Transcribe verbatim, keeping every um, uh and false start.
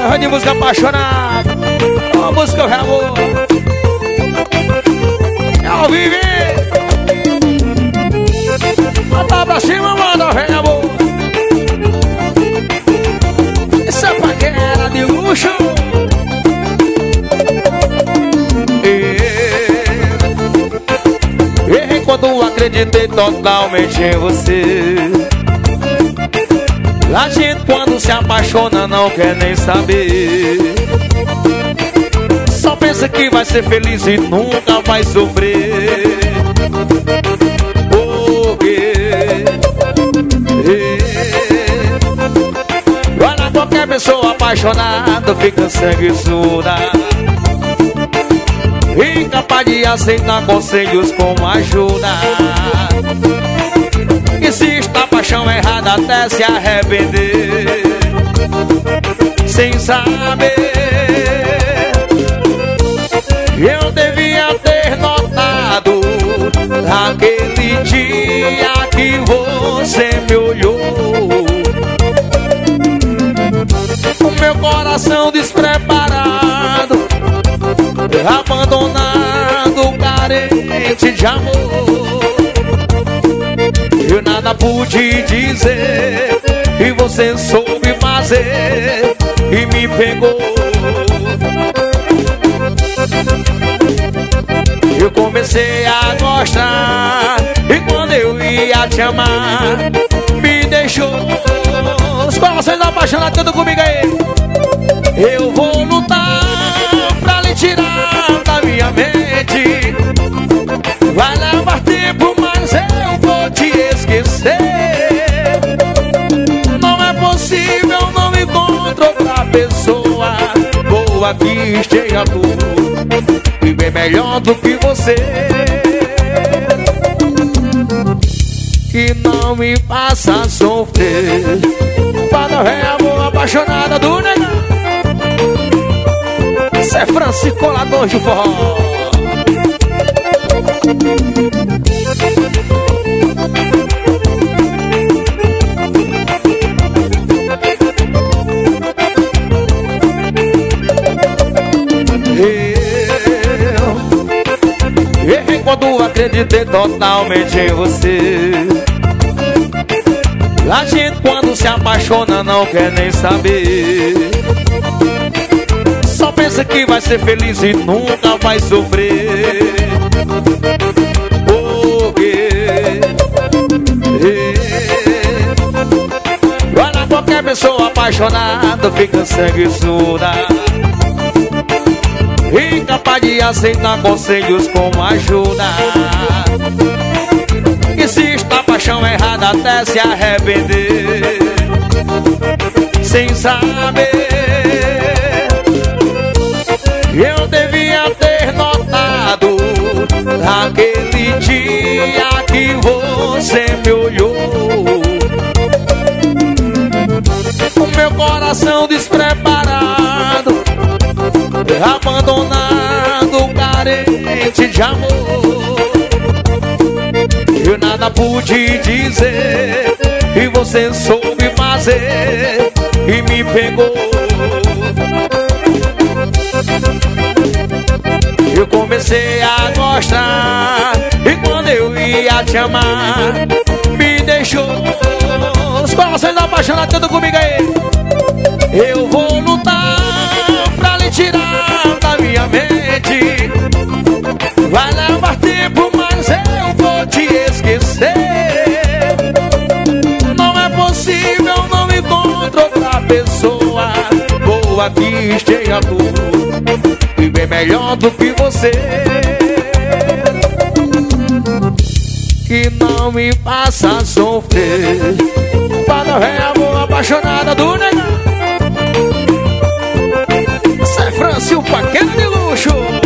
Gosta de música apaixonada, uma música de amor. É ao vivo, hein? Manda pra cima, manda, vem amor. Essa é paquera de luxo. E quando acreditei totalmente em você, a gente quando se apaixona não quer nem saber. Só pensa que vai ser feliz e nunca vai sofrer. Porque olha, qualquer pessoa apaixonada fica sanguessuda, incapaz de aceitar conselhos como ajuda. E se está paixão errada até se arrepender, sem saber. Eu devia ter notado aquele dia que você me olhou. O meu coração despreparado, abandonado, carente de amor. Eu nada pude dizer e você soube fazer e me pegou. Eu comecei a gostar e quando eu ia te amar me deixou. Os corações apaixonados, tudo comigo aí. Eu vou lutar pra lhe tirar da minha mente. Vai levar tempo, mas eu vou te esquecer. Não é possível, não encontro outra pessoa boa que esteja tudo e bem melhor do que você, que não me faça sofrer. Para ver amor apaixonada do negão. Isso é Francisco Colador de forró. Eu, eu quando acreditei totalmente em você, a gente quando se apaixona não quer nem saber. Só pensa que vai ser feliz e nunca vai sofrer. Porque olha, qualquer pessoa apaixonada fica sanguessuda, incapaz de aceitar conselhos como ajuda. E se está paixão errada até se arrepender, sem saber. Eu devia ter notado aquele dia que você me olhou. O meu coração despreparado, abandonado, carente de amor. Eu nada pude dizer e você soube fazer e me pegou. Eu comecei a gostar e quando eu ia te amar me deixou. Os corações apaixonados, tudo comigo aí. Eu vou lutar pra lhe tirar da minha mente. Vai levar tempo, mas eu vou te esquecer. Não é possível, não encontro outra pessoa boa que esteja tudo e bem melhor do que você, que não me faça sofrer. Para ver amor apaixonada do negão. Isso é Francisco, paquera de luxo.